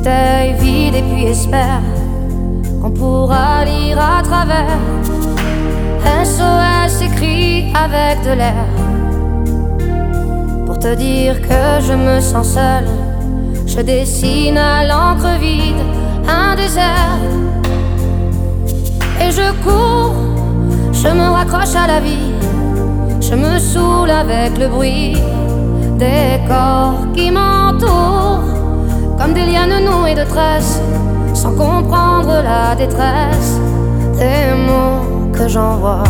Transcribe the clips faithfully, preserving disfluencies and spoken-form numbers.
bouteille vide et puis espère qu'on pourra lire à travers. S O S écrit avec de l'air pour te dire que je me sens seule. Je dessine à l'encre vide un désert et je cours, je me raccroche à la vie, je me saoule avec le bruit des corps qui m'entourent, comme des lianes nouées de tresses, sans comprendre la détresse des mots que j'envoie.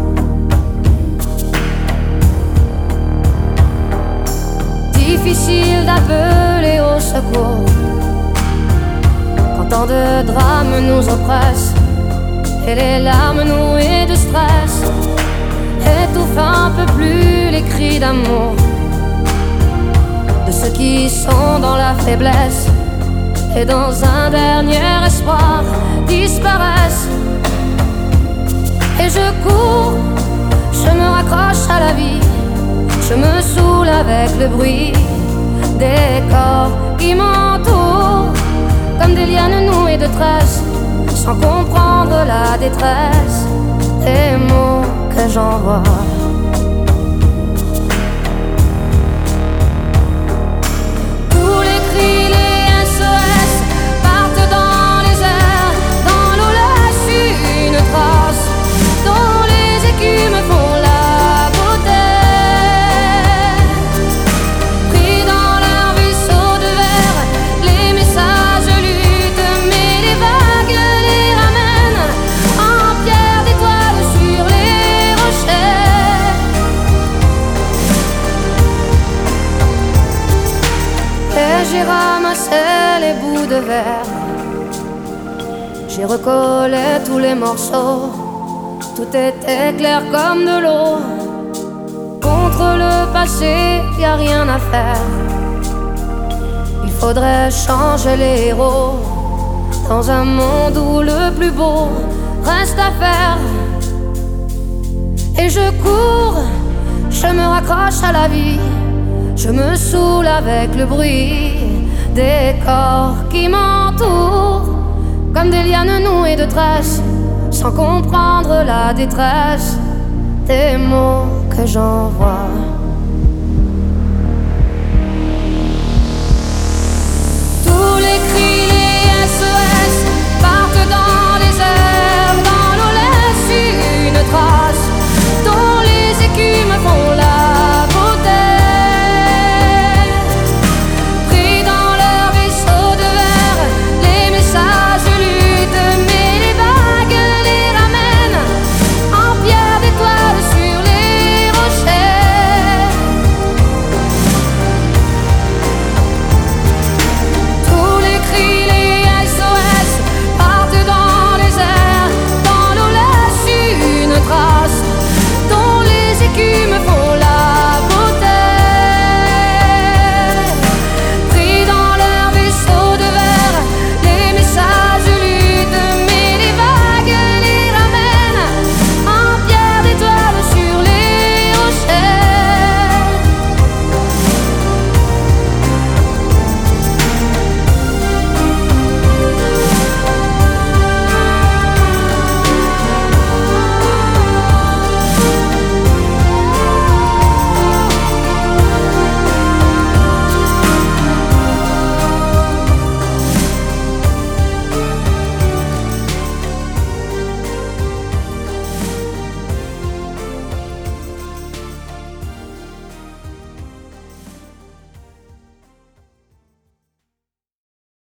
Difficile d'appeler au secours quand tant de drames nous oppressent et les larmes nouées de stress étouffent un peu plus les cris d'amour de ceux qui sont dans la faiblesse et dans un dernier espoir disparaissent. Et je cours, je me raccroche à la vie, je me saoule avec le bruit des corps qui m'entourent, comme des lianes nouées de tresses, sans comprendre la détresse des mots que j'envoie. J'ai ramassé les bouts de verre, j'ai recollé tous les morceaux, tout était clair comme de l'eau. Contre le passé, y a rien à faire, il faudrait changer les héros dans un monde où le plus beau reste à faire. Et je cours, je me raccroche à la vie, je me saoule avec le bruit des corps qui m'entourent, comme des lianes nouées de tresses, sans comprendre la détresse des mots que j'envoie.